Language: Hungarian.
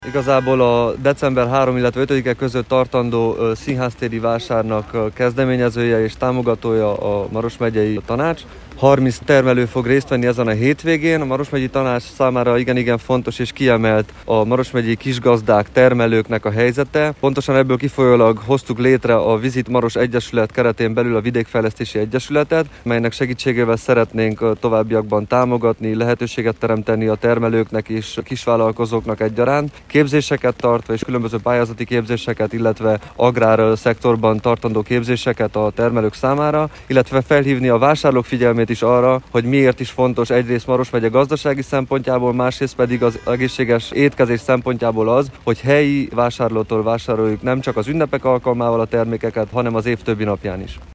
Igazából a december 3, illetve 5-e között tartandó színháztéri vásárnak kezdeményezője és támogatója a Maros megyei tanács. 30 termelő fog részt venni ezen a hétvégén. A Maros megyei tanács számára igen fontos és kiemelt a Maros megyei kisgazdák, termelőknek a helyzete. Pontosan ebből kifolyólag hoztuk létre a Visit Maros Egyesület keretén belül a Vidékfejlesztési Egyesületet, melynek segítségével szeretnénk továbbiakban támogatni, lehetőséget teremteni a termelőknek és kisvállalkozóknak egyaránt. Képzéseket tartva és különböző pályázati képzéseket, illetve agrár szektorban tartandó képzéseket a termelők számára, illetve felhívni a vásárlók figyelmét is arra, hogy miért is fontos egyrészt Maros megye gazdasági szempontjából, másrészt pedig az egészséges étkezés szempontjából az, hogy helyi vásárlótól vásároljuk nem csak az ünnepek alkalmával a termékeket, hanem az év többi napján is.